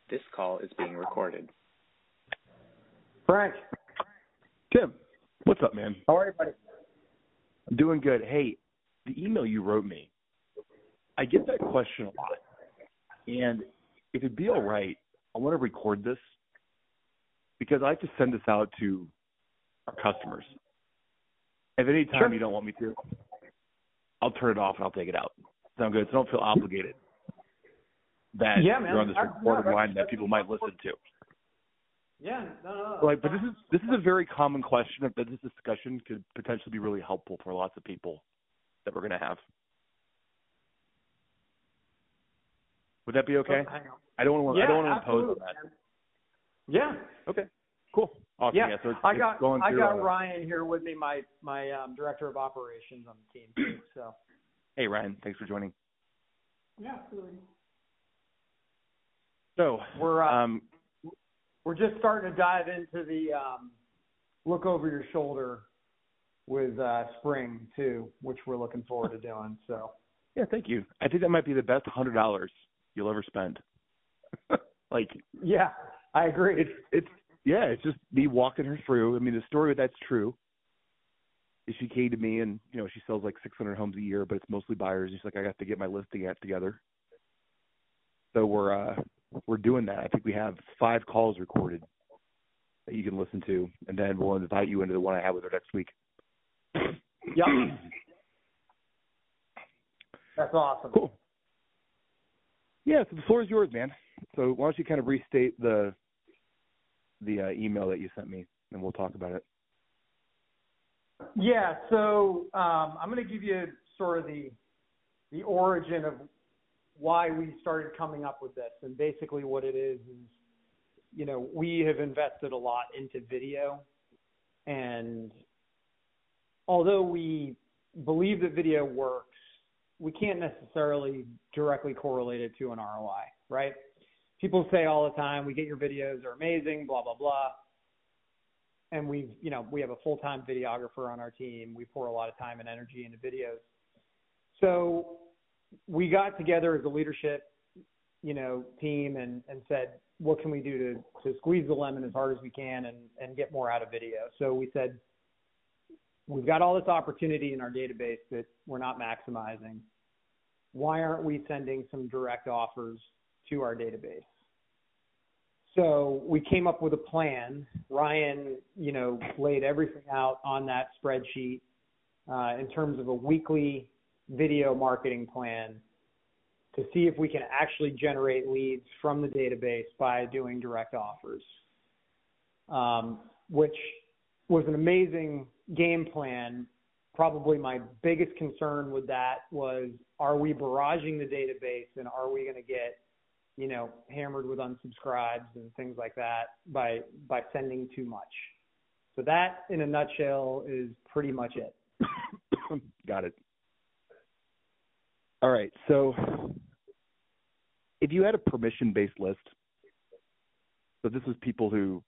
This call is being recorded. Frank. Tim, what's up, man? How are you, buddy? I'm doing good. Hey, the email you wrote me, I get that question a lot. And if it'd be all right, I want to record this because I like to send this out to our customers. If any time you don't want me to, I'll turn it off and I'll take it out. Sound good? So don't feel obligated that you're on this recorded line that people might listen to. Yeah, no. But this is a very common question that this discussion could potentially be really helpful for lots of people that we're going to have. Would that be okay? I don't want to impose on that. Yeah. Okay. Cool. Awesome. Yeah. So I got Ryan here with me, my director of operations on the team too. So. Hey Ryan, thanks for joining. Yeah, absolutely. So we're just starting to dive into the look over your shoulder with spring too, which we're looking forward to doing. So. Yeah, thank you. I think that might be the best $100 you'll ever spend. Yeah, I agree. It's just me walking her through. I mean, the story that's true is she came to me and, she sells like 600 homes a year, but it's mostly buyers. She's like, I got to get my listing act together. So we're doing that. I think we have 5 calls recorded that you can listen to, and then we'll invite you into the one I have with her next week. Yep. That's awesome. Cool. Yeah, so the floor is yours, man. So why don't you kind of restate the email that you sent me, and we'll talk about it. Yeah, so I'm going to give you sort of the origin of why we started coming up with this. And basically what it is, we have invested a lot into video. And although we believe that video works, we can't necessarily directly correlate it to an ROI, right? People say all the time, we get your videos are amazing, blah, blah, blah. And we have a full-time videographer on our team. We pour a lot of time and energy into videos. So we got together as a leadership, team and said, what can we do to squeeze the lemon as hard as we can and get more out of video? So we said, we've got all this opportunity in our database that we're not maximizing. Why aren't we sending some direct offers to our database? So we came up with a plan. Ryan, laid everything out on that spreadsheet in terms of a weekly video marketing plan to see if we can actually generate leads from the database by doing direct offers, which was an amazing game plan. Probably my biggest concern with that was, are we barraging the database and are we going to get hammered with unsubscribes and things like that by sending too much? So that, in a nutshell, is pretty much it. Got it. All right. So if you had a permission-based list, so this is people who,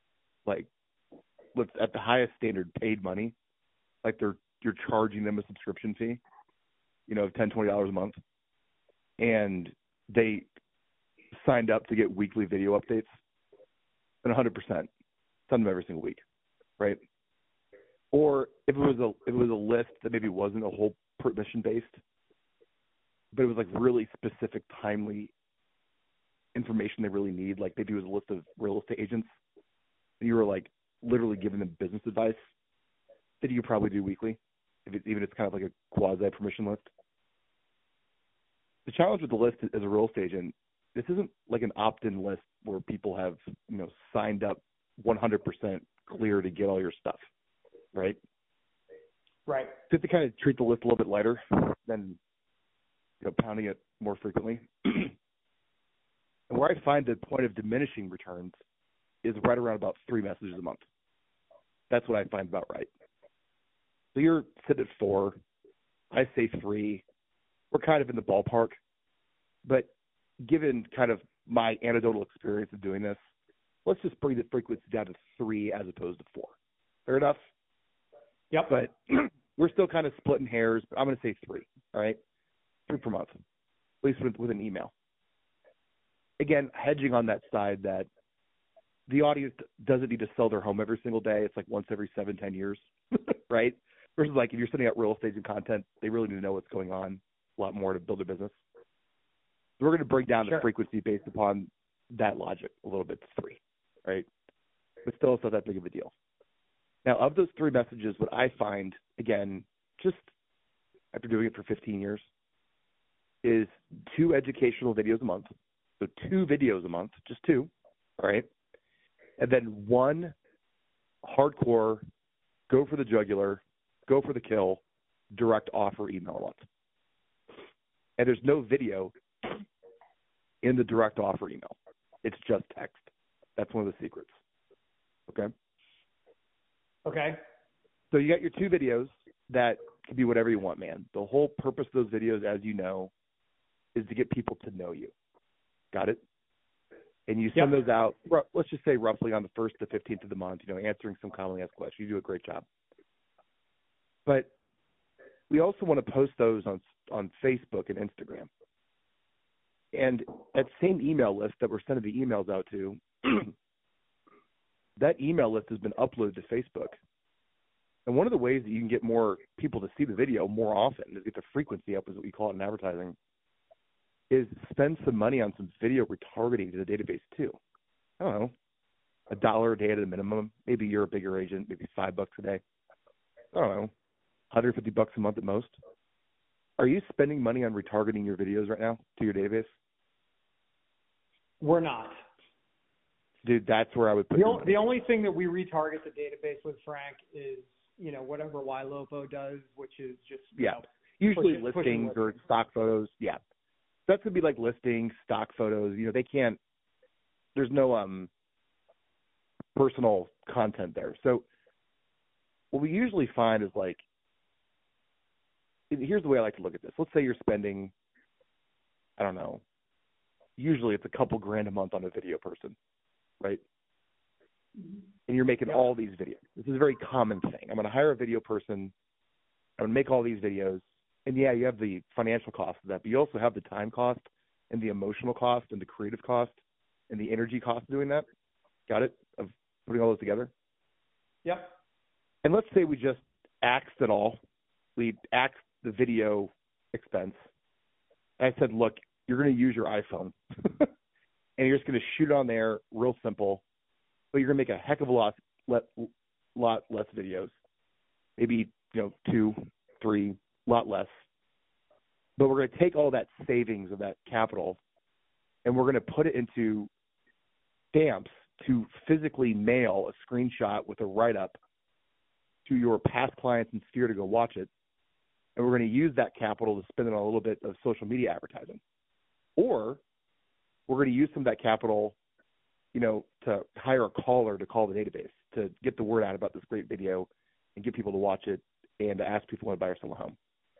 with at the highest standard, paid money, you're charging them a subscription fee, of $10, $20 a month, and they signed up to get weekly video updates, and 100% send them every single week, right? Or if it was a list that maybe wasn't a whole permission based, but it was really specific, timely information they really need, like maybe it was a list of real estate agents, and you were literally giving them business advice that you could probably do weekly, even if it's kind of like a quasi permission list. The challenge with the list as a real estate agent, this isn't like an opt-in list where people have, signed up 100% clear to get all your stuff, right? Right. So you have to kind of treat the list a little bit lighter than, pounding it more frequently. And where I find the point of diminishing returns is right around about 3 messages a month. That's what I find about right. So you're sitting at 4. I say 3. We're kind of in the ballpark. But given kind of my anecdotal experience of doing this, let's just bring the frequency down to 3 as opposed to 4. Fair enough? Yep. But we're still kind of splitting hairs. But I'm going to say 3, all right? 3 per month, at least with an email. again, hedging on that side that the audience doesn't need to sell their home every single day. It's like once every 7-10 years, right? Versus like if you're sending out real estate and content, they really need to know what's going on a lot more to build a business. So we're going to break down the frequency based upon that logic a little bit to 3, right? But still, it's not that big of a deal. Now, of those 3 messages, what I find, again, just after doing it for 15 years, is 2 educational videos a month. So 2 videos a month, just 2, all right? And then 1 hardcore, go for the jugular, go for the kill, direct offer email a month. And there's no video in the direct offer email. It's just text. That's one of the secrets. Okay? Okay. So you got your 2 videos that can be whatever you want, man. The whole purpose of those videos, as you know, is to get people to know you. Got it? And you send those out, let's just say roughly on the 1st to 15th of the month, answering some commonly asked questions. You do a great job. But we also want to post those on Facebook and Instagram. And that same email list that we're sending the emails out to, that email list has been uploaded to Facebook. And one of the ways that you can get more people to see the video more often, to get the frequency up, is what we call it in advertising, is spend some money on some video retargeting to the database too. I don't know, $1 a day at a minimum. Maybe you're a bigger agent, maybe $5 a day. I don't know, $150 a month at most. Are you spending money on retargeting your videos right now to your database? We're not. Dude, that's where I would put the only thing that we retarget the database with, Frank, is whatever YLOPO does, which is just usually listings or stock photos. Yeah, that's gonna be like listings, stock photos. They can't. There's no personal content there. So what we usually find is like, here's the way I like to look at this. Let's say you're spending, I don't know, usually it's a couple grand a month on a video person, right? And you're making all these videos. This is a very common thing. I'm going to hire a video person. I'm going to make all these videos. And yeah, you have the financial cost of that, but you also have the time cost and the emotional cost and the creative cost and the energy cost of doing that. Got it? Of putting all those together? Yep. And let's say we just axed it all. We axed the video expense. And I said, look, you're going to use your iPhone and you're just going to shoot on there real simple, but you're going to make a heck of a lot less videos. Maybe, 2, 3, lot less. But we're going to take all that savings of that capital and we're going to put it into stamps to physically mail a screenshot with a write-up to your past clients in Sphere to go watch it. And we're going to use that capital to spend it on a little bit of social media advertising. Or we're going to use some of that capital, to hire a caller to call the database, to get the word out about this great video and get people to watch it and to ask people to buy or sell a home.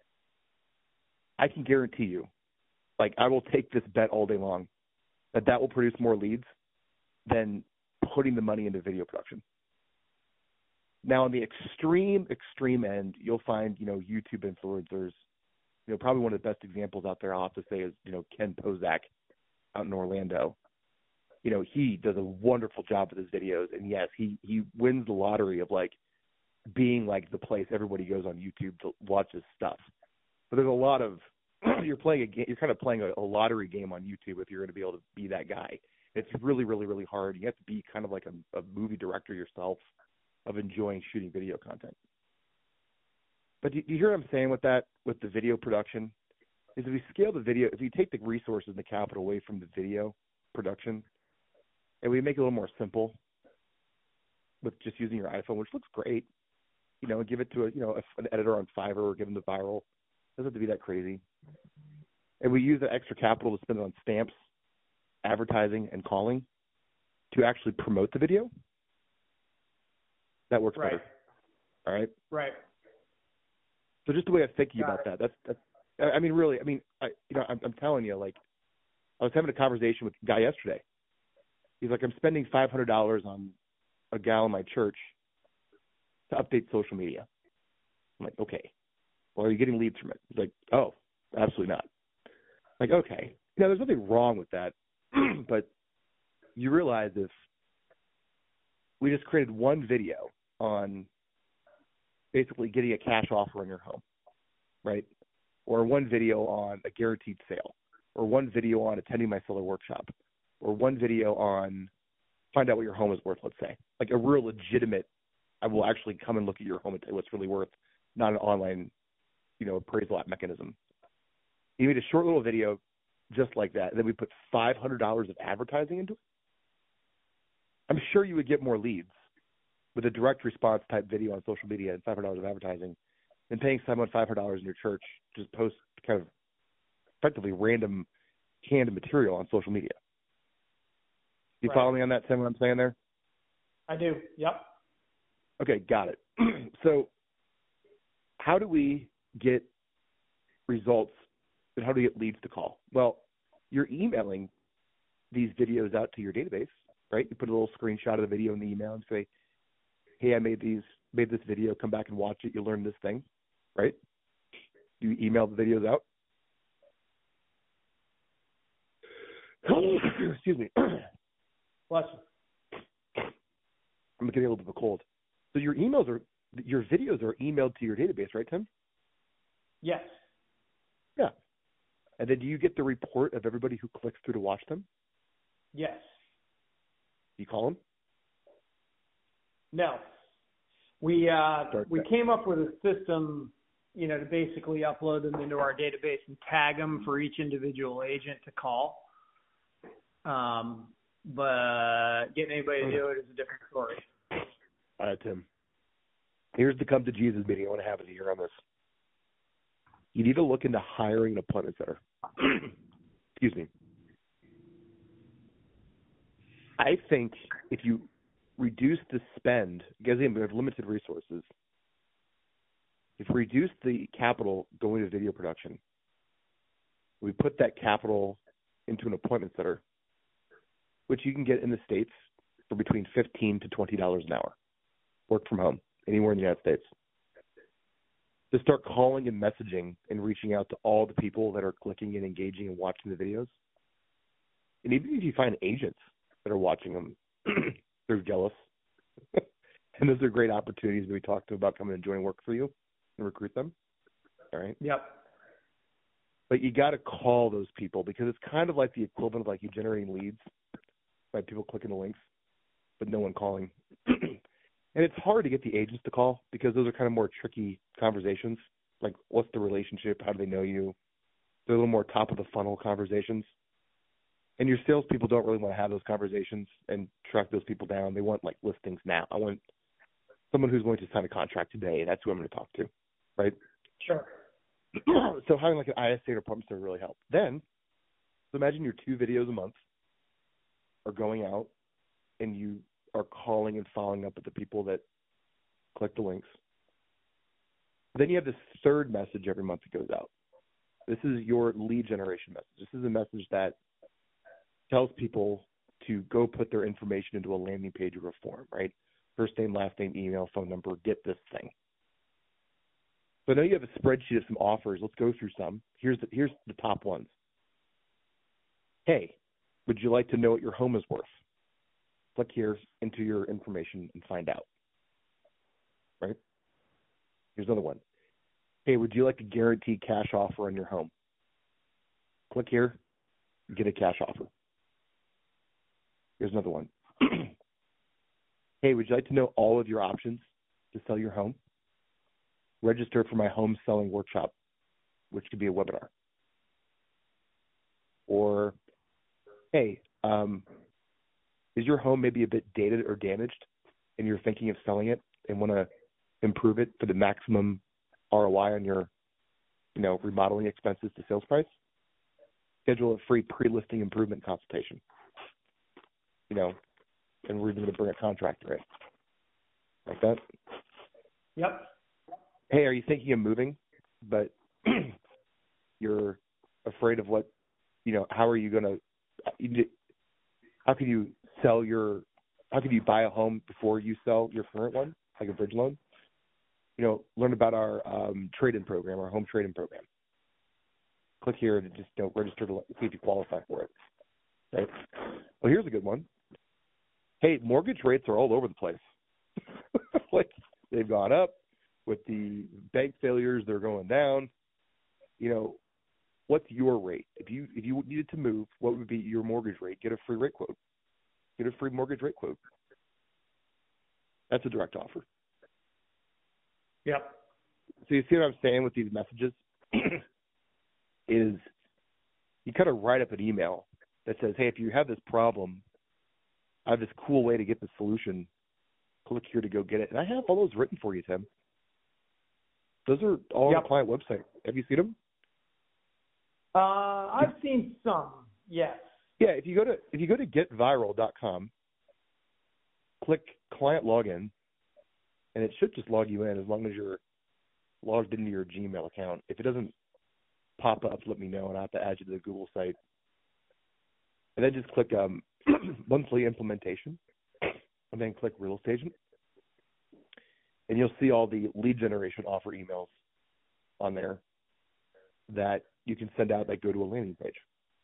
I can guarantee you, I will take this bet all day long, that will produce more leads than putting the money into video production. Now, on the extreme end, you'll find, YouTube influencers. Probably one of the best examples out there, I'll have to say, is, Ken Pozak out in Orlando. He does a wonderful job with his videos. And yes, he wins the lottery of being the place everybody goes on YouTube to watch his stuff. But there's a lot of, you're kind of playing a lottery game on YouTube if you're going to be able to be that guy. It's really, really, really hard. You have to be kind of like a movie director yourself of enjoying shooting video content. But do you hear what I'm saying with that, with the video production? Is if we scale the video, if you take the resources and the capital away from the video production, and we make it a little more simple with just using your iPhone, which looks great, and give it to an editor on Fiverr or give them the viral. It doesn't have to be that crazy. And we use that extra capital to spend it on stamps, advertising, and calling to actually promote the video. That works better. All right? Right. So just the way I'm thinking about that, that's I mean, really, I'm telling you, I was having a conversation with a guy yesterday. He's like, I'm spending $500 on a gal in my church to update social media. I'm like, okay. Well, are you getting leads from it? He's like, oh, absolutely not. I'm like, okay. There's nothing wrong with that. But you realize if we just created one video on basically getting a cash offer on your home, right? Or one video on a guaranteed sale, or one video on attending my solar workshop, or one video on find out what your home is worth, let's say. Like a real legitimate, I will actually come and look at your home and tell you what's really worth, not an online, appraisal app mechanism. You made a short little video just like that, and then we put $500 of advertising into it. I'm sure you would get more leads with a direct response type video on social media and $500 of advertising than paying someone $500 in your church to just post kind of effectively random canned material on social media. You follow me on that, Tim, what I'm saying there? I do. Yep. Okay, got it. So how do we get results and how do we get leads to call? Well, you're emailing these videos out to your database, right? You put a little screenshot of the video in the email and say, hey, I made this video, come back and watch it, you'll learn this thing, right? You email the videos out. Excuse me. Bless you. I'm getting a little bit of a cold. So your videos are emailed to your database, right, Tim? Yes. Yeah. And then do you get the report of everybody who clicks through to watch them? Yes. You call them? No. We came up with a system, to basically upload them into our database and tag them for each individual agent to call. But getting anybody to do it is a different story. All right, Tim. Here's the come to Jesus meeting I want to have with you here on this. You need to look into hiring an appointment center. Excuse me. I think if you reduce the spend, because we have limited resources, if we reduce the capital going to video production, we put that capital into an appointment center, which you can get in the States for between $15 to $20 an hour. Work from home, anywhere in the United States. To start calling and messaging and reaching out to all the people that are clicking and engaging and watching the videos. And even if you find agents that are watching them, they're jealous. And those are great opportunities that we talked to about coming and joining work for you and recruit them. All right? Yep. But you got to call those people because it's kind of like the equivalent of like you generating leads by people clicking the links, but no one calling. And it's hard to get the agents to call because those are kind of more tricky conversations. Like, what's the relationship? How do they know you? They're a little more top of the funnel conversations. And your salespeople don't really want to have those conversations and track those people down. They want like listings now. I want someone who's going to sign a contract today. That's who I'm going to talk to, right? Sure. So having like an ISA or appointment center really help. Then, so imagine your 2 videos a month are going out and you are calling and following up with the people that click the links. Then you have this third message every month that goes out. This is your lead generation message. This is a message that tells people to go put their information into a landing page or a form, right? First name, last name, email, phone number, get this thing. So now you have a spreadsheet of some offers. Let's go through some. Here's the top ones. Hey, would you like to know what your home is worth? Click here into your information and find out. Right? Here's another one. Hey, would you like a guaranteed cash offer on your home? Click here, get a cash offer. Here's another one. Hey, would you like to know all of your options to sell your home? Register for my home selling workshop, which could be a webinar. Or, hey, is your home maybe a bit dated or damaged and you're thinking of selling it and want to improve it for the maximum ROI on your, remodeling expenses to sales price? Schedule a free pre-listing improvement consultation. And we're even going to bring a contractor in. Like that? Yep. Hey, are you thinking of moving, but you're afraid of what, how are you going to, how can you buy a home before you sell your current one, like a bridge loan? Learn about our trade-in program, our home trade-in program. Click here to just register to see if you qualify for it. Right? Well, here's a good one. Hey, mortgage rates are all over the place. Like, they've gone up. With the bank failures, they're going down. You know, what's your rate? If you needed to move, what would be your mortgage rate? Get a free rate quote. Get a free mortgage rate quote. That's a direct offer. Yep. So you see what I'm saying with these messages? Is you kind of write up an email that says, hey, if you have this problem, I have this cool way to get the solution. Click here to go get it. And I have all those written for you, Tim. Those are all on the client website. Have you seen them? I've seen some, yes. Yeah, if you go to getviral.com, click client login, and it should just log you in as long as you're logged into your Gmail account. If it doesn't pop up, let me know, and I have to add you to the Google site. And then just click monthly implementation, and then click real estate agent. And you'll see all the lead generation offer emails on there that you can send out that go to a landing page.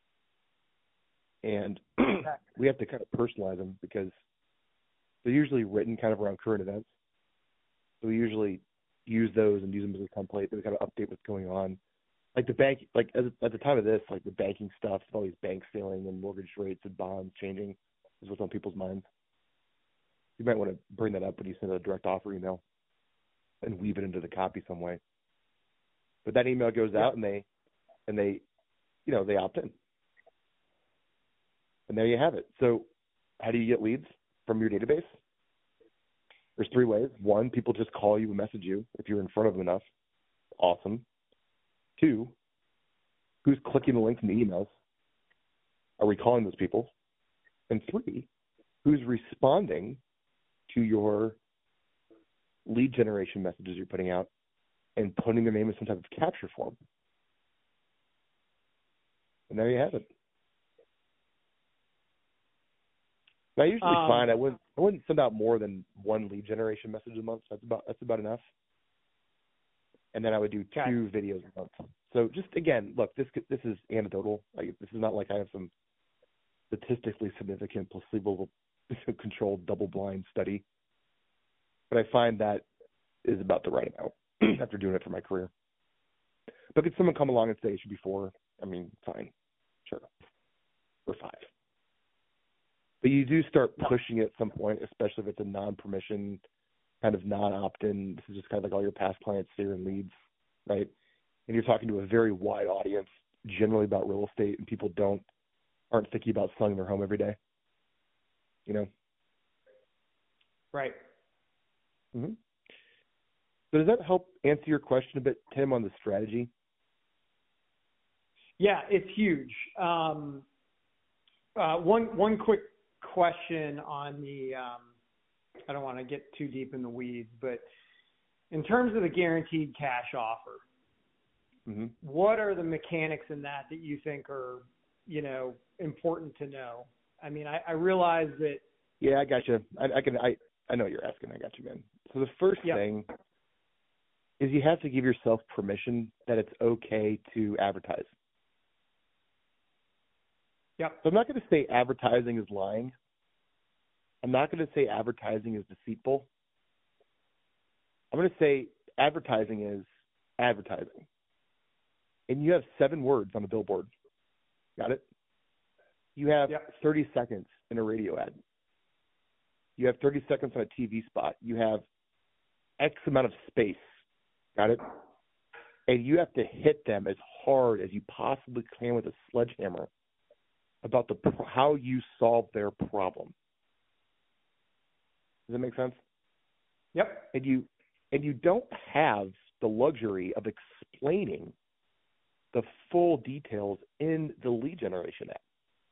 And we have to kind of personalize them because they're usually written kind of around current events. So we usually use those and use them as a template to kind of update what's going on. Like the bank, like at the time of this, like the banking stuff, all these banks failing and mortgage rates and bonds changing is what's on people's minds. You might want to bring that up when you send a direct offer email and weave it into the copy some way. But that email goes out and they opt in. And there you have it. So how do you get leads from your database? There's 3 ways. 1, people just call you and message you if you're in front of them enough. Awesome. 2, who's clicking the links in the emails? Are we calling those people? And 3, who's responding to your lead generation messages you're putting out and putting their name in some type of capture form? And there you have it. Now, I usually find I wouldn't send out more than 1 lead generation message a month. That's about enough. And then I would do 2 videos a month. So just again, look, this is anecdotal. Like, this is not like I have some statistically significant placebo-controlled double-blind study. But I find that is about the right amount after doing it for my career. But could someone come along and say it should be 4? I mean, fine, sure, or 5. But you do start pushing it at some point, especially if it's a non-permission, kind of non-opt-in. This is just kind of like all your past clients here and leads, right? And you're talking to a very wide audience, generally about real estate, and people aren't thinking about selling their home every day. You know? Right. Mm-hmm. So does that help answer your question a bit, Tim, on the strategy? Yeah, it's huge. One quick question on the I don't want to get too deep in the weeds, but in terms of the guaranteed cash offer, what are the mechanics in that you think are, important to know? I mean, I realize that. Yeah, I got you. I know what you're asking. I got you, man. So the first thing is you have to give yourself permission that it's okay to advertise. Yep. So I'm not going to say advertising is lying. I'm not going to say advertising is deceitful. I'm going to say advertising is advertising. And you have 7 words on a billboard. Got it? You have 30 seconds in a radio ad. You have 30 seconds on a TV spot. You have X amount of space. Got it? And you have to hit them as hard as you possibly can with a sledgehammer about how you solve their problem. Does that make sense? Yep. And you don't have the luxury of explaining the full details in the lead generation app.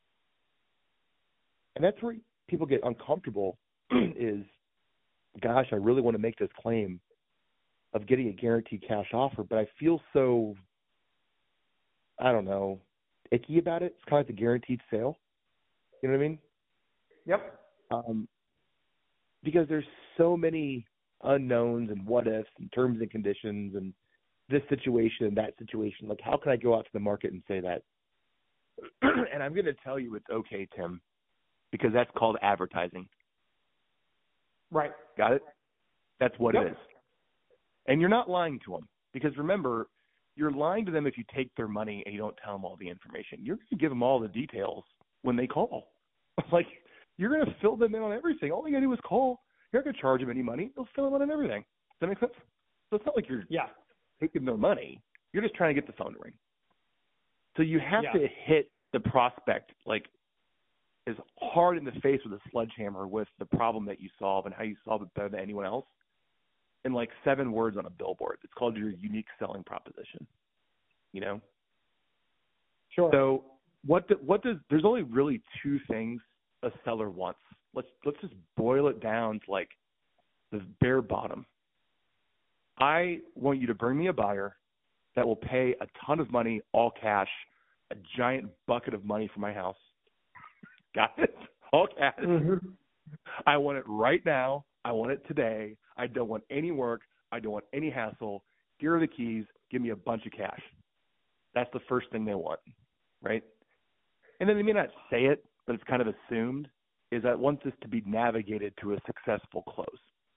And that's where people get uncomfortable is, gosh, I really want to make this claim of getting a guaranteed cash offer, but I feel so, I don't know, icky about it. It's kind of like the guaranteed sale. You know what I mean? Yep. Because there's so many unknowns and what ifs and terms and conditions and this situation and that situation. Like, how can I go out to the market and say that? And I'm going to tell you it's okay, Tim, because that's called advertising. Right. Got it? That's what Yep. it is. And you're not lying to them, because remember, you're lying to them if you take their money and you don't tell them all the information. You're going to give them all the details when they call. Like, you're going to fill them in on everything. All they got to do is call. You're not going to charge them any money. They'll fill them in on everything. Does that make sense? So it's not like you're taking their money. You're just trying to get the phone to ring. So you have to hit the prospect like as hard in the face with a sledgehammer with the problem that you solve and how you solve it better than anyone else in like 7 words on a billboard. It's called your unique selling proposition. You know? Sure. So there's only really 2 things a seller wants. Let's just boil it down to like the bare bottom. I want you to bring me a buyer that will pay a ton of money, all cash, a giant bucket of money for my house. Got it? All cash. Mm-hmm. I want it right now. I want it today. I don't want any work. I don't want any hassle. Here are the keys. Give me a bunch of cash. That's the first thing they want, right? And then they may not say it, but it's kind of assumed, is that wants this to be navigated to a successful close.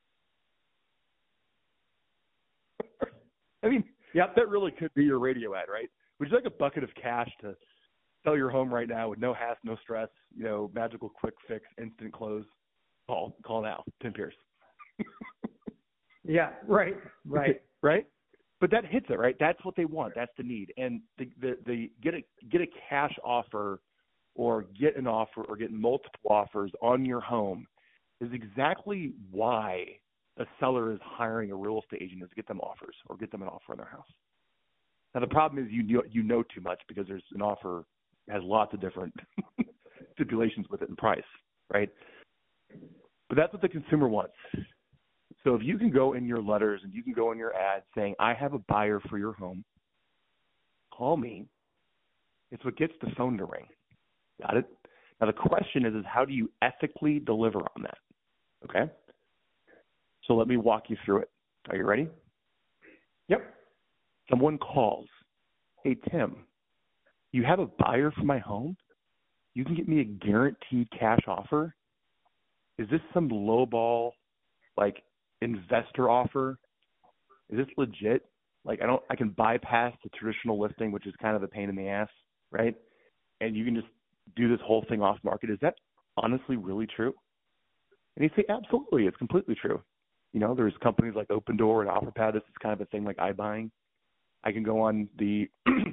I mean, that really could be your radio ad, right? Would you like a bucket of cash to sell your home right now with no hassle, no stress, magical quick fix, instant close? Call now, Tim Pierce. Yeah, right. Right? But that hits it, right? That's what they want. That's the need. And the get a cash offer or get an offer or get multiple offers on your home is exactly why a seller is hiring a real estate agent is to get them offers or get them an offer on their house. Now, the problem is you know too much because there's an offer has lots of different stipulations with it and price, right? But that's what the consumer wants. So if you can go in your letters and you can go in your ad saying, I have a buyer for your home, call me. It's what gets the phone to ring. Got it? Now, the question is how do you ethically deliver on that? Okay? So let me walk you through it. Are you ready? Yep. Someone calls. Hey, Tim, you have a buyer for my home? You can get me a guaranteed cash offer? Is this some lowball, like, investor offer? Is this legit? Like, I can bypass the traditional listing, which is kind of a pain in the ass, right? And you can just do this whole thing off market. Is that honestly really true? And you say, absolutely, it's completely true. There's companies like Opendoor and OfferPad. This is kind of a thing like iBuying. I can go on the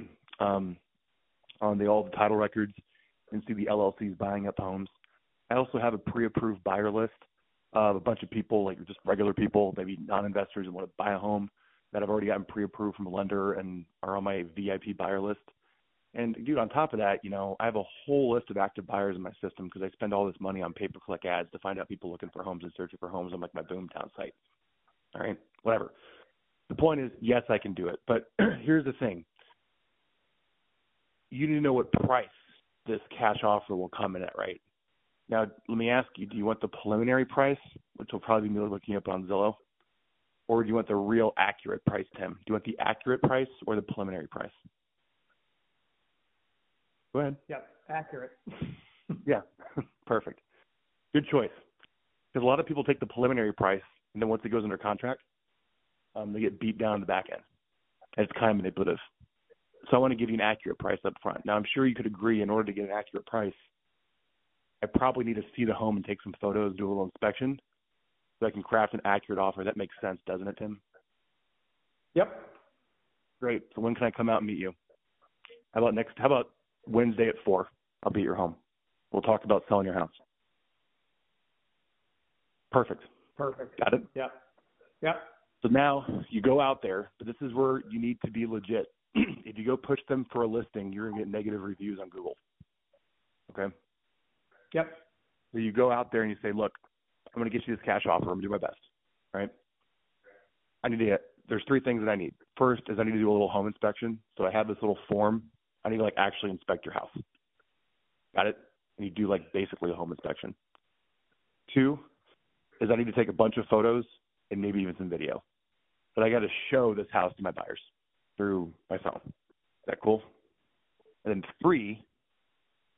all the title records and see the LLCs buying up homes. I also have a pre-approved buyer list of a bunch of people, like just regular people, maybe non-investors who want to buy a home that have already gotten pre-approved from a lender and are on my VIP buyer list. And dude, on top of that, I have a whole list of active buyers in my system because I spend all this money on pay-per-click ads to find out people looking for homes and searching for homes on like my Boomtown site. All right, whatever. The point is, yes, I can do it. But here's the thing. You need to know what price this cash offer will come in at, right? Now, let me ask you, do you want the preliminary price, which will probably be me looking up on Zillow, or do you want the real accurate price, Tim? Do you want the accurate price or the preliminary price? Go ahead. Yep, accurate. Yeah, perfect. Good choice. Because a lot of people take the preliminary price, and then once it goes under contract, they get beat down in the back end. And it's kind of manipulative. So I want to give you an accurate price up front. Now, I'm sure you could agree in order to get an accurate price, I probably need to see the home and take some photos, do a little inspection, so I can craft an accurate offer. That makes sense, doesn't it, Tim? Yep. Great. So when can I come out and meet you? How about Wednesday at 4? I'll be at your home. We'll talk about selling your house. Perfect. Got it? Yep. So now you go out there, but this is where you need to be legit. If you go push them for a listing, you're going to get negative reviews on Google. Okay? Yep. So you go out there and you say, look, I'm going to get you this cash offer. I'm going to do my best. Right? There's 3 things that I need. First is I need to do a little home inspection. So I have this little form. I need to actually inspect your house. Got it? And you do basically a home inspection. 2 is I need to take a bunch of photos and maybe even some video. But I got to show this house to my buyers through my phone. Is that cool? And then 3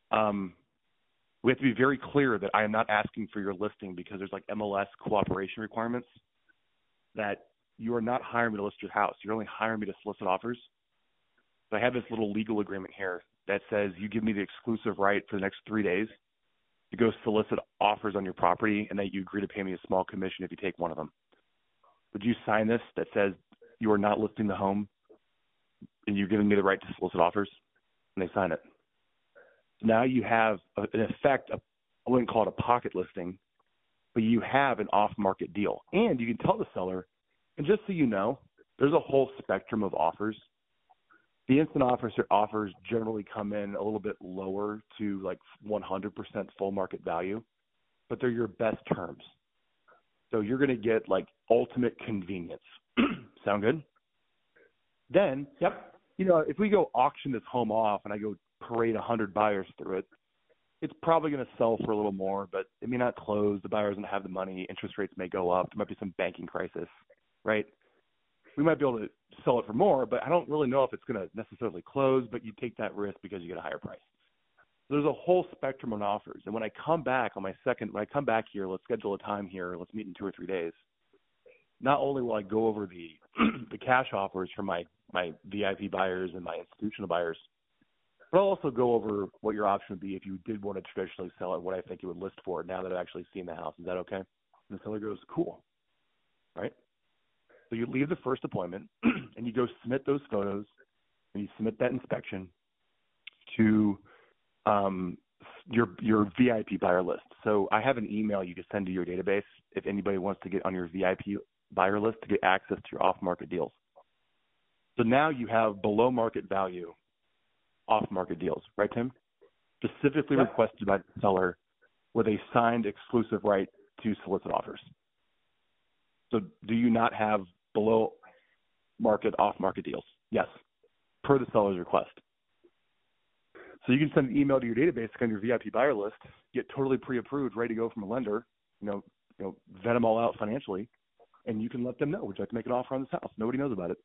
we have to be very clear that I am not asking for your listing because there's like MLS cooperation requirements that you are not hiring me to list your house. You're only hiring me to solicit offers. So I have this little legal agreement here that says you give me the exclusive right for the next 3 days to go solicit offers on your property, and that you agree to pay me a small commission if you take one of them. Would you sign this that says you are not listing the home and you're giving me the right to solicit offers? And they sign it. Now you have, in effect, I wouldn't call it a pocket listing, but you have an off-market deal. And you can tell the seller, and just so you know, there's a whole spectrum of offers. The instant offers generally come in a little bit lower to like 100% full market value, but they're your best terms. So you're going to get like ultimate convenience. Sound good? Then, Yep. If we go auction this home off and I go parade 100 buyers through it, it's probably going to sell for a little more, but it may not close. The buyers don't have the money. Interest rates may go up. There might be some banking crisis, right? We might be able to sell it for more, but I don't really know if it's going to necessarily close, but you take that risk because you get a higher price. There's a whole spectrum of offers. And when I come back when I come back here, let's schedule a time here. Let's meet in 2 or 3 days. Not only will I go over the the cash offers for my VIP buyers and my institutional buyers, but I'll also go over what your option would be if you did want to traditionally sell it, what I think you would list for it now that I've actually seen the house. Is that okay? And the seller goes, cool. Right? So you leave the first appointment and you go submit those photos and you submit that inspection to your VIP buyer list. So I have an email you can send to your database if anybody wants to get on your VIP buyer list to get access to your off-market deals. So now you have below market value off-market deals, right, Tim? Specifically requested by the seller with a signed exclusive right to solicit offers. So do you not have below market off-market deals? Yes, per the seller's request. So you can send an email to your database on your VIP buyer list, get totally pre-approved, ready to go from a lender, vet them all out financially, and you can let them know, would you like to make an offer on this house? Nobody knows about it.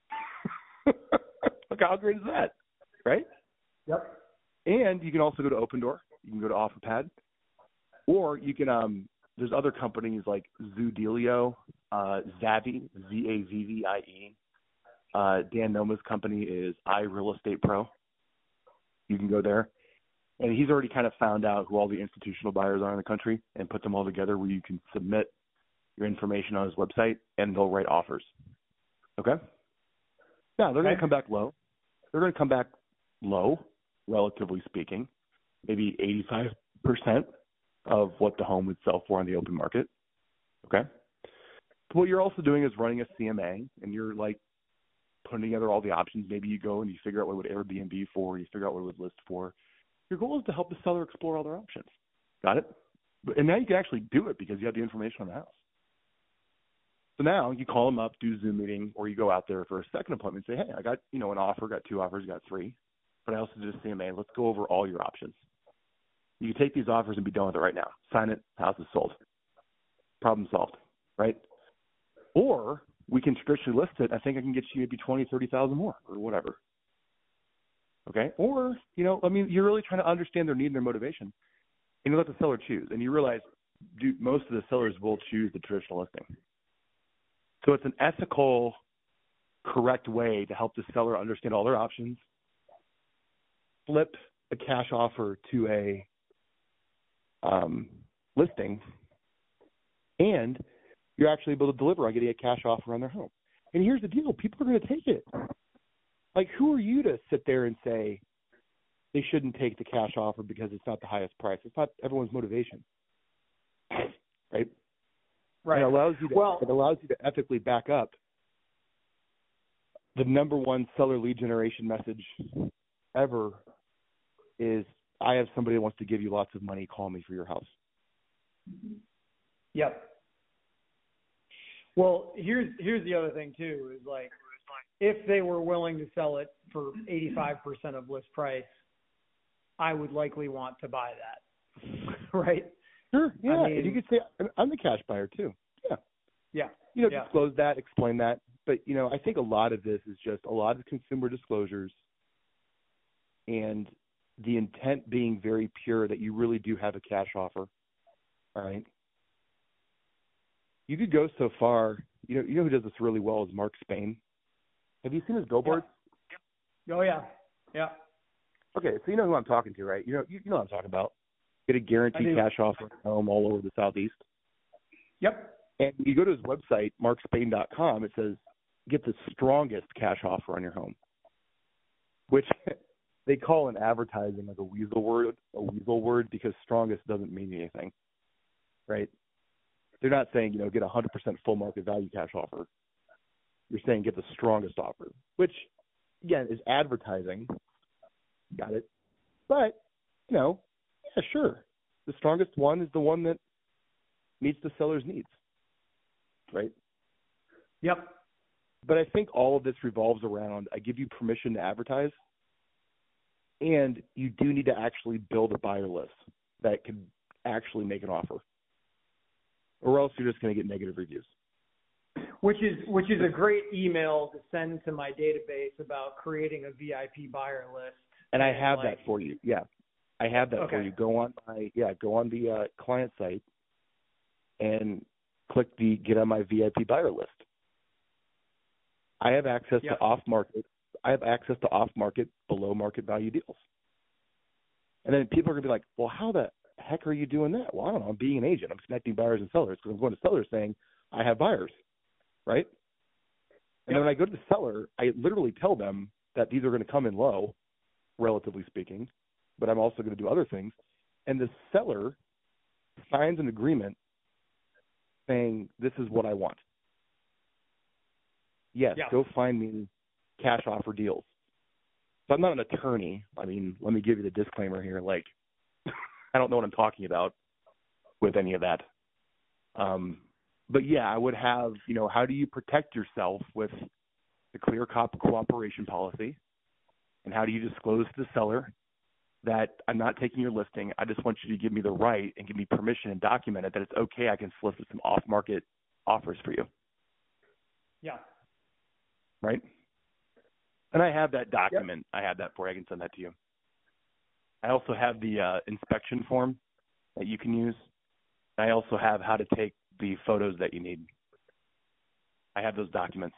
Look, how great is that, right? Yep. And you can also go to Opendoor. You can go to OfferPad. Or you can, there's other companies like Zoodealio, Zavvy, Zavvie. Dan Noma's company is iReal Estate Pro. You can go there. And he's already kind of found out who all the institutional buyers are in the country and put them all together where you can submit your information on his website and they'll write offers. Okay? Now, they're going to come back low. They're going to come back low, relatively speaking, maybe 85% of what the home would sell for on the open market. Okay? But what you're also doing is running a CMA, and you're like putting together all the options. Maybe you go and you figure out what it would Airbnb for, you figure out what it would list for. Your goal is to help the seller explore all their options. Got it? And now you can actually do it because you have the information on the house. So now you call them up, do a Zoom meeting, or you go out there for a second appointment and say, hey, I got, an offer, got 2 offers, got 3, but I also did a CMA. Let's go over all your options. You can take these offers and be done with it right now. Sign it, house is sold. Problem solved, right? Or we can traditionally list it. I think I can get you maybe 20, 30,000 more or whatever. Okay? Or, you're really trying to understand their need and their motivation. And you let the seller choose. And you realize most of the sellers will choose the traditional listing. So it's an ethical, correct way to help the seller understand all their options, flip a cash offer to a listing, and you're actually able to deliver on getting a cash offer on their home. And here's the deal. People are going to take it. Like, who are you to sit there and say they shouldn't take the cash offer because it's not the highest price? It's not everyone's motivation, right? Right. It allows you to ethically back up. The number one seller lead generation message ever is, I have somebody that wants to give you lots of money. Call me for your house. Yep. Well, here's the other thing too, is like, if they were willing to sell it for 85% of list price, I would likely want to buy that. Right? Sure. Yeah. And you could say, I'm the cash buyer too. Yeah. Yeah. Disclose that, explain that. But, I think a lot of this is just a lot of consumer disclosures. And the intent being very pure that you really do have a cash offer, all right? You could go so far. You know who does this really well is Mark Spain. Have you seen his billboards? Yeah. Oh, yeah. Yeah. Okay, so you know who I'm talking to, right? You know what I'm talking about. Get a guaranteed cash offer home all over the Southeast. Yep. And you go to his website, markspain.com, it says, get the strongest cash offer on your home, which they call in advertising like a weasel word because strongest doesn't mean anything, right? They're not saying, get 100% full market value cash offer. You're saying get the strongest offer, which, again, is advertising. Got it. But, yeah, sure. The strongest one is the one that meets the seller's needs, right? Yep. But I think all of this revolves around I give you permission to advertise, and you do need to actually build a buyer list that can actually make an offer, or else you're just going to get negative reviews. Which is a great email to send to my database about creating a VIP buyer list. And I have that for you. Yeah, I have that for you. Go on the client site and click the get on my VIP buyer list. I have access to off market. I have access to off market, below market value deals. And then people are gonna be like, well, how the heck are you doing that? Well, I don't know. I'm being an agent. I'm connecting buyers and sellers because I'm going to sellers saying I have buyers, right? And then when I go to the seller, I literally tell them that these are going to come in low, relatively speaking, but I'm also going to do other things. And the seller signs an agreement saying, this is what I want. Yes, go find me cash offer deals. So I'm not an attorney. I mean, let me give you the disclaimer here. Like, I don't know what I'm talking about with any of that. But yeah, I would have, how do you protect yourself with the clear cooperation policy? And how do you disclose to the seller that I'm not taking your listing? I just want you to give me the right and give me permission and document it that it's okay. I can solicit some off-market offers for you. Yeah. Right? And I have that document. Yep. I have that for you. I can send that to you. I also have the inspection form that you can use. I also have how to take the photos that you need. I have those documents.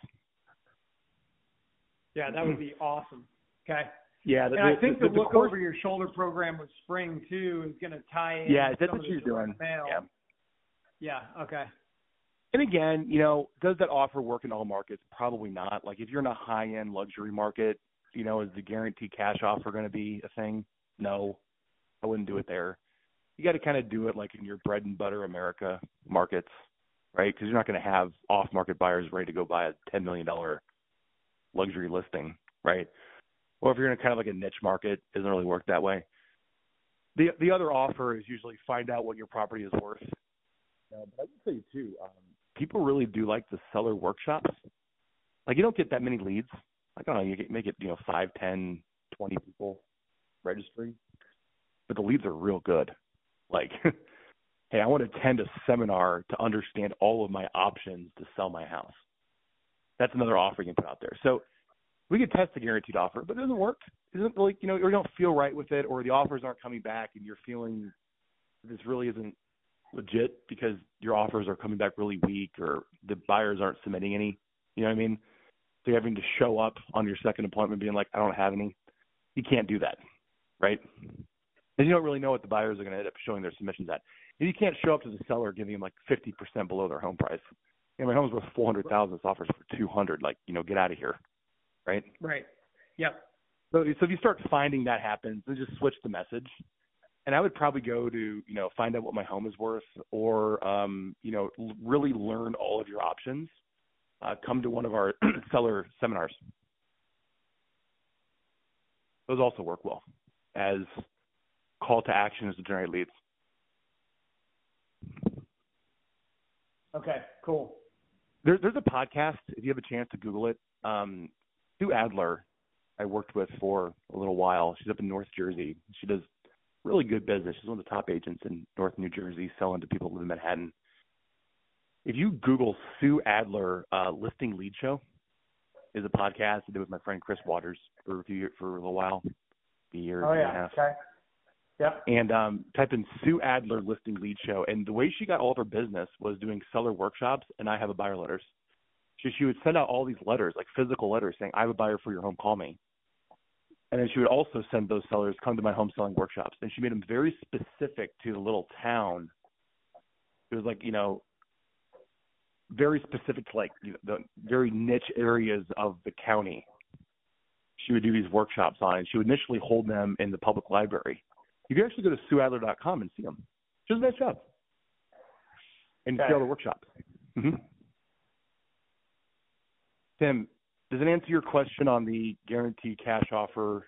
Yeah, that would be awesome. Okay. Yeah, and I think the look over your shoulder program with Spring too is going to tie in. Yeah, that's what you're doing. Yeah. Yeah. Okay. And again, does that offer work in all markets? Probably not. Like if you're in a high-end luxury market, is the guaranteed cash offer going to be a thing? No, I wouldn't do it there. You got to kind of do it like in your bread and butter America markets, right? Because you're not going to have off-market buyers ready to go buy a $10 million luxury listing, right? Or if you're in a kind of like a niche market, it doesn't really work that way. The other offer is usually find out what your property is worth. But I would tell you too, people really do like the seller workshops. Like you don't get that many leads. Like, I don't know, you make it, 5, 10, 20 people registering, but the leads are real good. Like, hey, I want to attend a seminar to understand all of my options to sell my house. That's another offer you can put out there. So we could test the guaranteed offer, but it doesn't work. It doesn't really, or you don't feel right with it, or the offers aren't coming back and you're feeling this really isn't legit because your offers are coming back really weak or the buyers aren't submitting any, you know what I mean? So you're having to show up on your second appointment being like, I don't have any. You can't do that, right? And you don't really know what the buyers are going to end up showing their submissions at. And you can't show up to the seller giving them like 50% below their home price. My home's worth $400,000. This offers for $200,000. Like, get out of here, right? Right. Yep. So if you start finding that happens, then just switch the message. And I would probably go to, find out what my home is worth or, really learn all of your options. Come to one of our seller seminars. Those also work well as call to actions to generate leads. Okay, cool. There's a podcast, if you have a chance to Google it. Sue Adler, I worked with for a little while. She's up in North Jersey. She does really good business. She's one of the top agents in North New Jersey selling to people who live in Manhattan. If you Google Sue Adler Listing Lead Show, is a podcast I did with my friend Chris Waters for a little while. a year, Oh, year yeah. and a half. Okay. Yep. And type in Sue Adler listing lead show. And the way she got all of her business was doing seller workshops, and I have a buyer letters. She would send out all these letters, like physical letters saying, I have a buyer for your home, call me. And then she would also send those sellers, come to my home selling workshops. And she made them very specific to the little town. It was like, very specific to like the very niche areas of the county. She would do these workshops on, and she would initially hold them in the public library. You can actually go to SueAdler.com and see them. She does a nice job. And see all the workshops. Mm-hmm. Tim, does it answer your question on the guaranteed cash offer,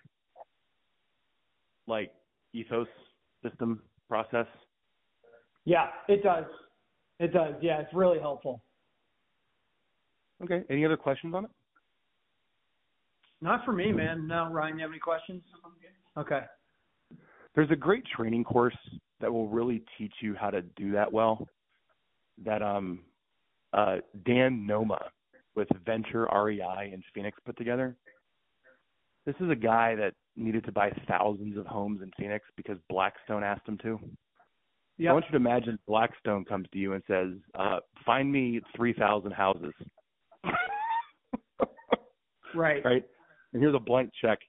like ethos system process? Yeah, it does. It does. Yeah, it's really helpful. Okay. Any other questions on it? Not for me, man. No, Ryan, you have any questions? Okay. There's a great training course that will really teach you how to do that well. That Dan Noma with Venture REI in Phoenix put together. This is a guy that needed to buy thousands of homes in Phoenix because Blackstone asked him to. Yep. I want you to imagine Blackstone comes to you and says, find me 3,000 houses. Right. Right? And here's a blank check.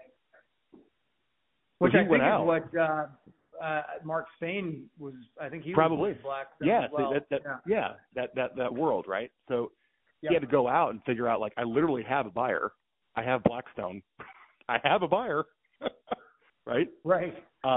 Which I think is what Mark Spain was. I think he probably was Blackstone. Yeah, as well. that world, right? So yep. He had to go out and figure out, like, I literally have a buyer. I have Blackstone. I have a buyer. Right? Right.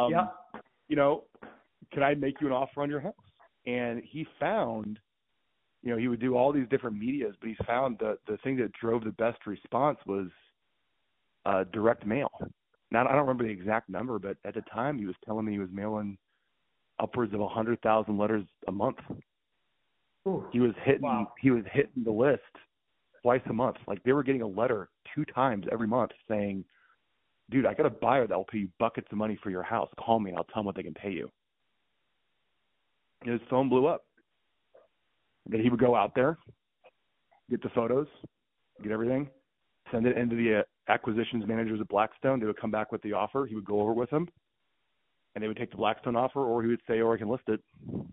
Can I make you an offer on your house? And he found, he would do all these different medias, but he found the thing that drove the best response was direct mail. Now, I don't remember the exact number, but at the time he was telling me he was mailing upwards of 100,000 letters a month. Ooh, he was hitting wow. The list twice a month. Like, they were getting a letter 2 times every month saying, dude, I got a buyer that will pay you buckets of money for your house. Call me and I'll tell them what they can pay you. And his phone blew up. Then he would go out there, get the photos, get everything, send it into the acquisitions managers at Blackstone. They would come back with the offer. He would go over with them, and they would take the Blackstone offer, or he would say, or I can list it.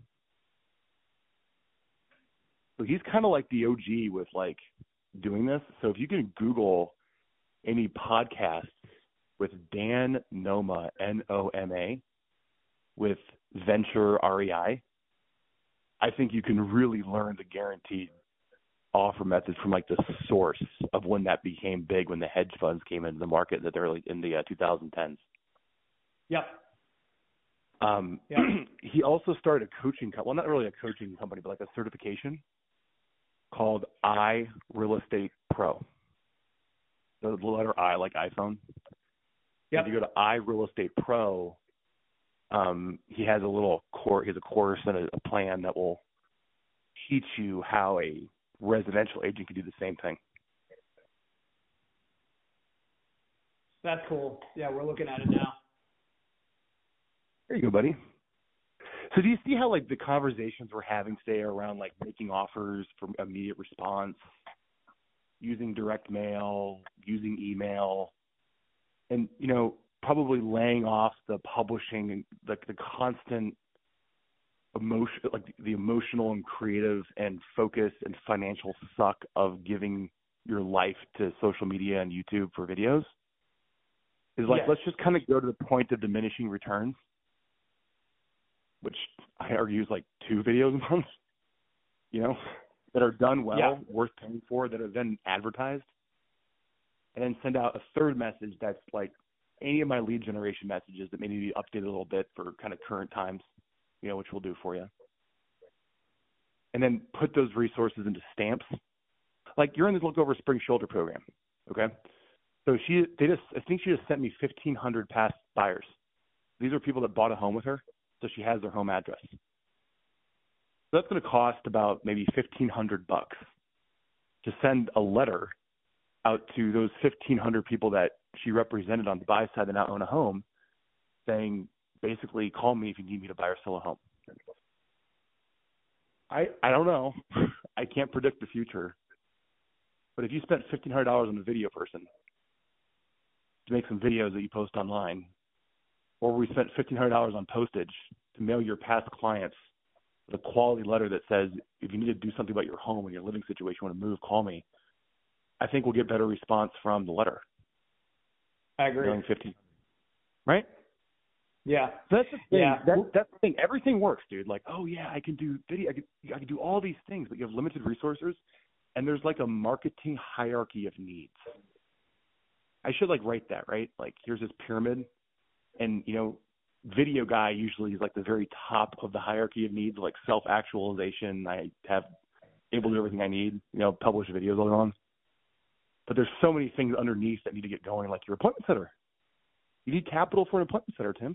So he's kind of like the OG with, like, doing this. So if you can Google any podcasts with Dan Noma, Noma, with Venture REI, I think you can really learn the guaranteed offer method from, like, the source of when that became big, when the hedge funds came into the market in the 2010s. Yep. He also started a coaching company. Well, not really a coaching company, but like a certification called iReal Estate Pro. The letter I, like iPhone. Yep. If you go to iReal Estate Pro, he has a little course. He has a course and a plan that will teach you how a residential agent can do the same thing. That's cool. Yeah, we're looking at it now. There you go, buddy. So do you see how, like, the conversations we're having today are around, like, making offers for immediate response, using direct mail, using email, and, probably laying off the publishing, like, the constant emotion, like the emotional and creative and focus and financial suck of giving your life to social media and YouTube for videos? Is like, Let's just kind of go to the point of diminishing returns, which I argue is like 2 videos a month, that are done well, worth paying for, that are then advertised, and then send out a third message that's like any of my lead generation messages that maybe be updated a little bit for kind of current times, which we'll do for you. And then put those resources into stamps. Like, you're in this Look Over Spring Shoulder program, okay? So I think she just sent me 1,500 past buyers. These are people that bought a home with her, so she has their home address. So that's going to cost about maybe $1,500 to send a letter out to those 1,500 people that she represented on the buy side that now own a home, saying, basically, call me if you need me to buy or sell a home. I don't know. I can't predict the future. But if you spent $1,500 on a video person, to make some videos that you post online, or we spent $1,500 on postage to mail your past clients a quality letter that says, if you need to do something about your home and your living situation, want to move, call me, I think we'll get better response from the letter. I agree. Mailing 50, right? Yeah. That's the thing. Yeah. That's the thing. Everything works, dude. Like, oh yeah, I can do video. I can do all these things, but you have limited resources, and there's like a marketing hierarchy of needs. I should like write that, right? Like, here's this pyramid, and video guy usually is like the very top of the hierarchy of needs, like self-actualization. I have able to do everything I need, publish videos all day long. But there's so many things underneath that need to get going, like your appointment setter. You need capital for an appointment setter, Tim.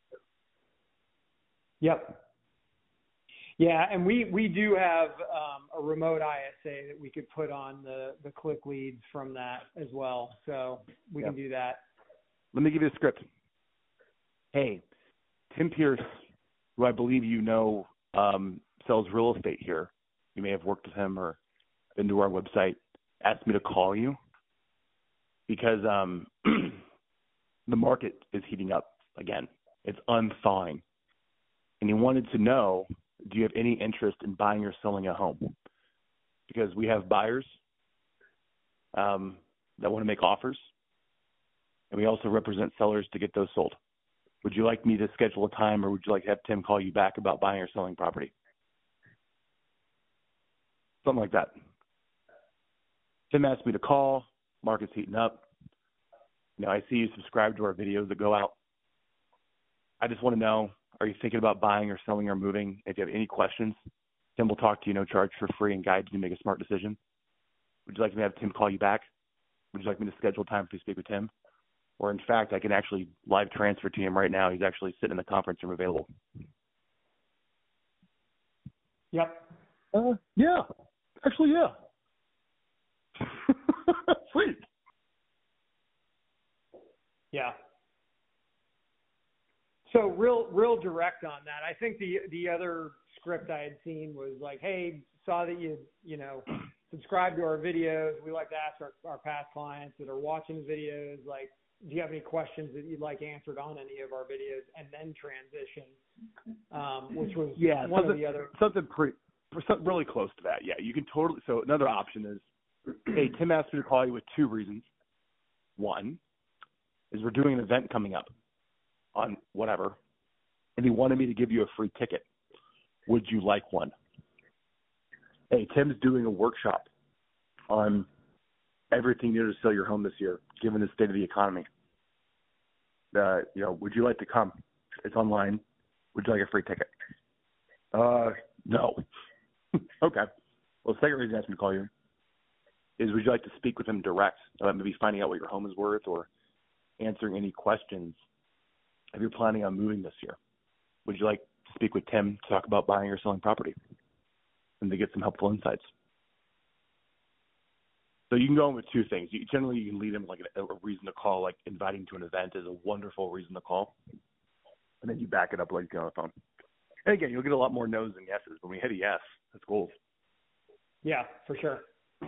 Yep. Yeah, and we do have a remote ISA that we could put on the click leads from that as well. So we can do that. Let me give you a script. Hey, Tim Pierce, who I believe sells real estate here. You may have worked with him or been to our website. Asked me to call you because the market is heating up again. It's unthawing. And he wanted to know, do you have any interest in buying or selling a home? Because we have buyers that want to make offers, and we also represent sellers to get those sold. Would you like me to schedule a time, or would you like to have Tim call you back about buying or selling property? Something like that. Tim asked me to call. Market's heating up. I see you subscribe to our videos that go out. I just want to know, are you thinking about buying or selling or moving? If you have any questions, Tim will talk to you, no charge, for free, and guide you to make a smart decision. Would you like me to have Tim call you back? Would you like me to schedule time to speak with Tim? Or, in fact, I can actually live transfer to him right now. He's actually sitting in the conference room available. Yep. Yeah. Actually, yeah. Sweet. Yeah. So real direct on that. I think the other script I had seen was like, hey, saw that you subscribe to our videos. We like to ask our past clients that are watching the videos, like, do you have any questions that you'd like answered on any of our videos, and then transition, which was one of the other. Something really close to that. Yeah, you can totally. So another option is, hey, Tim asked me to call you with two reasons. One is we're doing an event coming up on whatever, and he wanted me to give you a free ticket. Would you like one? Hey, Tim's doing a workshop on everything you need to sell your home this year, given the state of the economy. Would you like to come? It's online. Would you like a free ticket? No. Okay. Well, the second reason I asked me to call you is, would you like to speak with him direct about maybe finding out what your home is worth or answering any questions if you're planning on moving this year? Would you like to speak with Tim to talk about buying or selling property and to get some helpful insights? So you can go in with two things. You can lead him like a reason to call, like inviting to an event is a wonderful reason to call. And then you back it up like you're on the phone. And again, you'll get a lot more no's than yeses. When we hit a yes, that's gold. Yeah, for sure.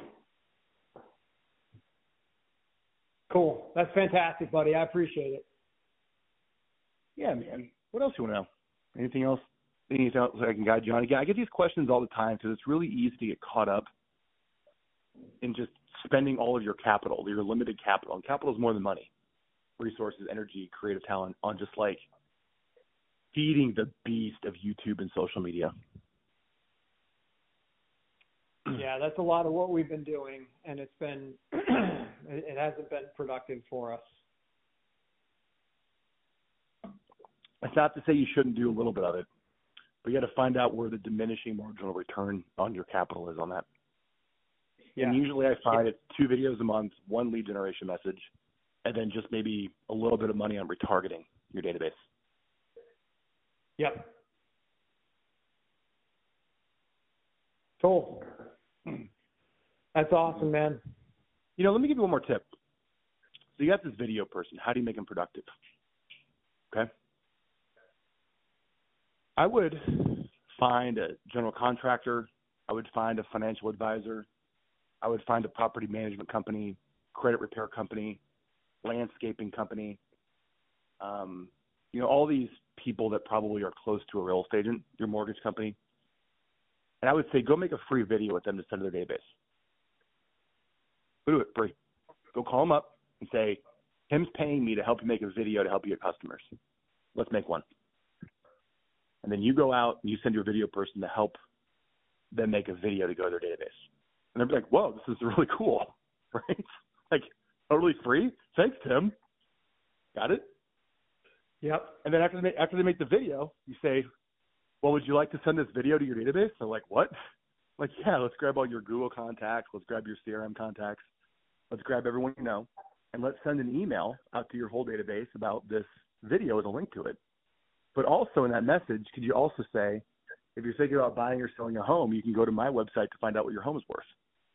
Cool. That's fantastic, buddy. I appreciate it. Yeah, man. What else you want to know? Anything else? Anything else I can guide you on? Again, I get these questions all the time because it's really easy to get caught up in just spending all of your capital, your limited capital. And capital is more than money, resources, energy, creative talent, on just like feeding the beast of YouTube and social media. Yeah, that's a lot of what we've been doing, and it's been it hasn't been productive for us. It's not to say you shouldn't do a little bit of it, but you got to find out where the diminishing marginal return on your capital is on that. Yeah. And usually I find it's 2 videos a month, 1 lead generation message, and then just maybe a little bit of money on retargeting your database. Yep. Cool. That's awesome, man. Let me give you one more tip. So you got this video person. How do you make them productive? Okay. I would find a general contractor. I would find a financial advisor. I would find a property management company, credit repair company, landscaping company, all these people that probably are close to a real estate agent, your mortgage company. And I would say go make a free video with them to send to their database. Go do it free. Go call them up and say, Tim's paying me to help you make a video to help you get customers. Let's make one. And then you go out and you send your video person to help them make a video to go to their database. And they'll be like, whoa, this is really cool, right? Like, totally free? Thanks, Tim. Got it? Yep. And then after they make the video, you say, well, would you like to send this video to your database? They're like, what? Like, yeah, let's grab all your Google contacts. Let's grab your CRM contacts. Let's grab everyone you know. And let's send an email out to your whole database about this video with a link to it. But also in that message, could you also say, if you're thinking about buying or selling a home, you can go to my website to find out what your home is worth.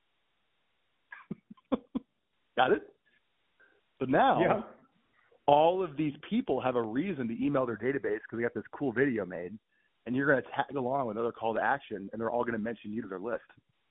Got it? So now all of these people have a reason to email their database because we got this cool video made, and you're going to tag along with another call to action, and they're all going to mention you to their list.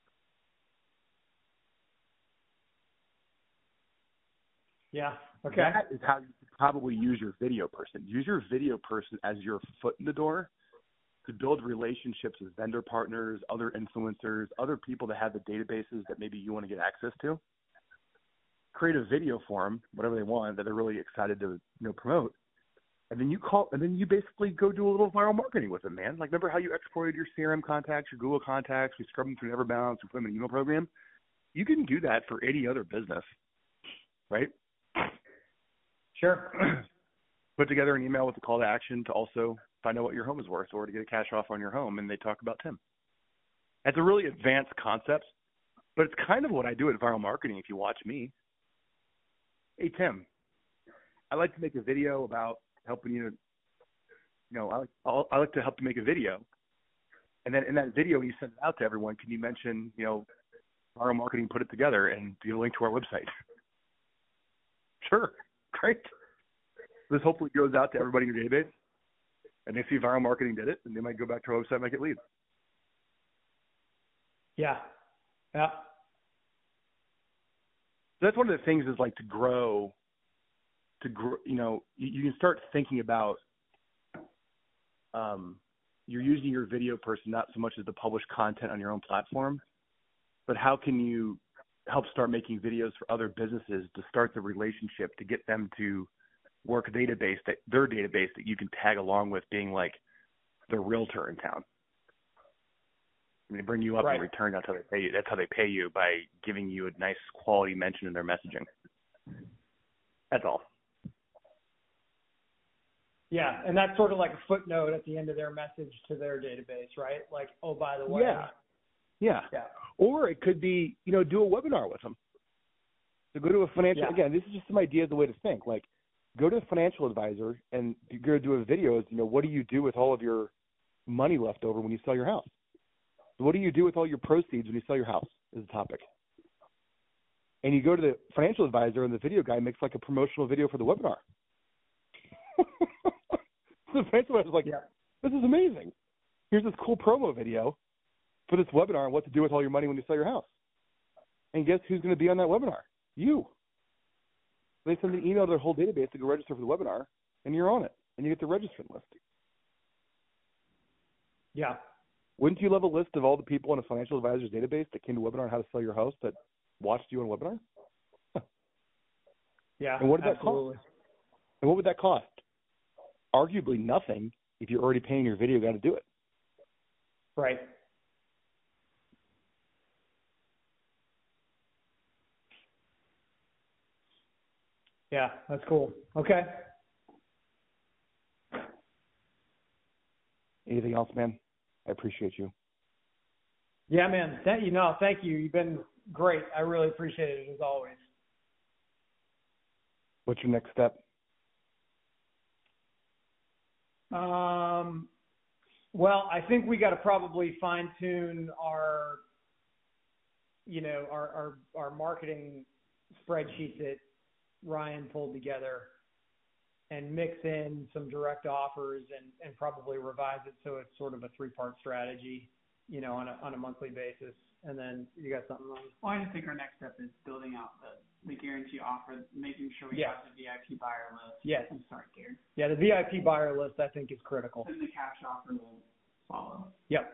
Yeah. Okay. That is how you probably use your video person. Use your video person as your foot in the door to build relationships with vendor partners, other influencers, other people that have the databases that maybe you want to get access to. Create a video for them, whatever they want, that they're really excited to promote. And then you basically go do a little viral marketing with them, man. Like, remember how you exported your CRM contacts, your Google contacts, we scrubbed them through Everbounce, we put them in an email program? You can do that for any other business, right? Sure. Put together an email with a call to action to also find out what your home is worth or to get a cash offer on your home, and they talk about Tim. It's a really advanced concept, but it's kind of what I do at Viral Marketing if you watch me. Hey, Tim, I like to make a video about helping you, I like to help you make a video. And then in that video, when you send it out to everyone, can you mention, Viral Marketing put it together and do a link to our website? Sure. Great. This hopefully goes out to everybody in your database, and they see Viral Marketing did it, and they might go back to our website and make it leads. Yeah. Yeah. That's one of the things is like to grow, you can start thinking about you're using your video person not so much as to publish content on your own platform, but how can you help start making videos for other businesses to start the relationship to get them to work their database that you can tag along with being like the realtor in town. I mean, they bring you up in return. That's how they pay you. That's how they pay you, by giving you a nice quality mention in their messaging. That's all. Yeah, and that's sort of like a footnote at the end of their message to their database, right? Like, oh, by the way. Yeah. Or it could be, do a webinar with them. So go to a financial, again, this is just some ideas, the way to think. Like, go to a financial advisor and you're going to do a video. What do you do with all of your money left over when you sell your house? What do you do with all your proceeds when you sell your house is the topic. And you go to the financial advisor and the video guy makes like a promotional video for the webinar. So the financial advisor is like, this is amazing. Here's this cool promo video for this webinar on what to do with all your money when you sell your house. And guess who's going to be on that webinar? You. They send an email to their whole database to go register for the webinar, and you're on it, and you get the registrant list. Yeah. Wouldn't you love a list of all the people in a financial advisor's database that came to webinar on how to sell your house that watched you on webinar? Yeah. And what did that cost? And what would that cost? Arguably nothing if you're already paying your video guy to do it. Right. Yeah, that's cool. Okay. Anything else, man? I appreciate you. Yeah, man. Thank you. You've been great. I really appreciate it, as always. What's your next step? Well, I think we got to probably fine tune our marketing spreadsheet that Ryan pulled together, and mix in some direct offers and probably revise it so it's sort of a 3-part strategy. on a monthly basis. And then you got something on. Well, I just think our next step is building out the guarantee offer, making sure we have the VIP buyer list. Yes. And start there. Yeah, the VIP buyer list I think is critical. And the cash offer will follow. Yep.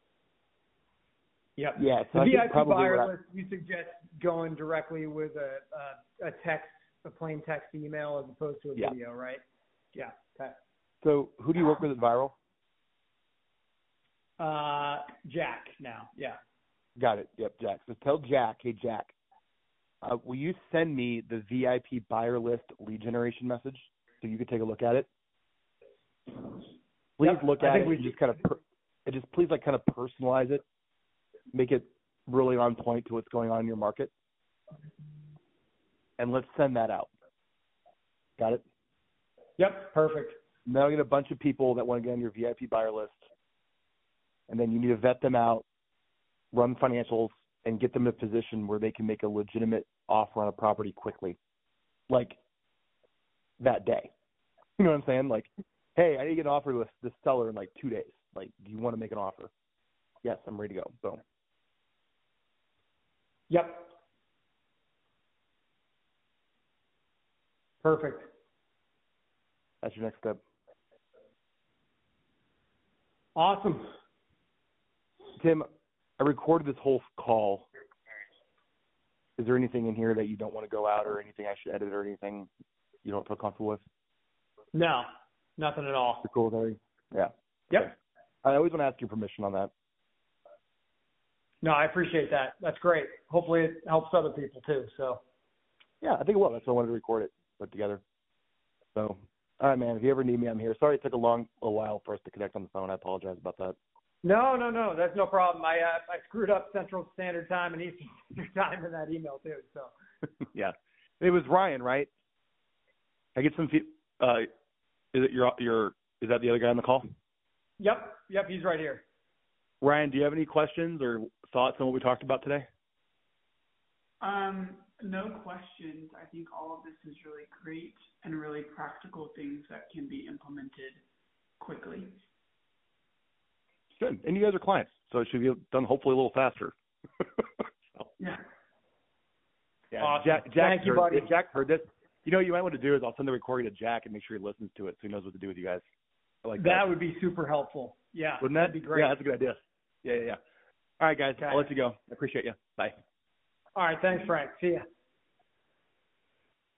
Yeah. So the I think VIP probably buyer list, you suggest going directly with a text, a plain text email as opposed to a video, right? Yeah. Okay. So who do you work with at Viral? Jack now. Yeah. Got it. Yep, Jack. So tell Jack, hey, Jack, will you send me the VIP buyer list lead generation message so you can take a look at it? Please look at it. Just kind of please kind of personalize it. Make it really on point to what's going on in your market. And let's send that out. Got it? Yep, perfect. Now you get a bunch of people that want to get on your VIP buyer list. And then you need to vet them out, run financials, and get them in a position where they can make a legitimate offer on a property quickly, like that day. You know what I'm saying? Like, hey, I need to get an offer to this seller in like 2 days. Like, do you want to make an offer? Yes, I'm ready to go. Boom. Yep. Perfect. That's your next step. Awesome. Tim, I recorded this whole call. Is there anything in here that you don't want to go out or anything I should edit or anything you don't feel comfortable with? No, nothing at all. You're cool with everything? Yeah. Yep. Okay. I always want to ask your permission on that. No, I appreciate that. That's great. Hopefully it helps other people too. So. Yeah, I think it will. That's why I wanted to record it, put together. So, all right, man. If you ever need me, I'm here. Sorry it took a while for us to connect on the phone. I apologize about that. No. That's no problem. I screwed up Central Standard Time and Eastern Standard Time in that email too. So. Yeah, it was Ryan, right? I get some. Is it is that the other guy on the call? Yep. He's right here. Ryan, do you have any questions or thoughts on what we talked about today? No questions. I think all of this is really great and really practical things that can be implemented quickly. Good. And you guys are clients, so it should be done hopefully a little faster. So. Yeah. Yeah. Awesome. Jack Thank you, buddy. If Jack heard this, you know what you might want to do is I'll send the recording to Jack and make sure he listens to it so he knows what to do with you guys. I like that. That would be super helpful. Yeah. Wouldn't that? That'd be great. Yeah, that's a good idea. Yeah. All right, guys. Okay. I'll let you go. I appreciate you. Bye. All right. Thanks, Frank. See ya.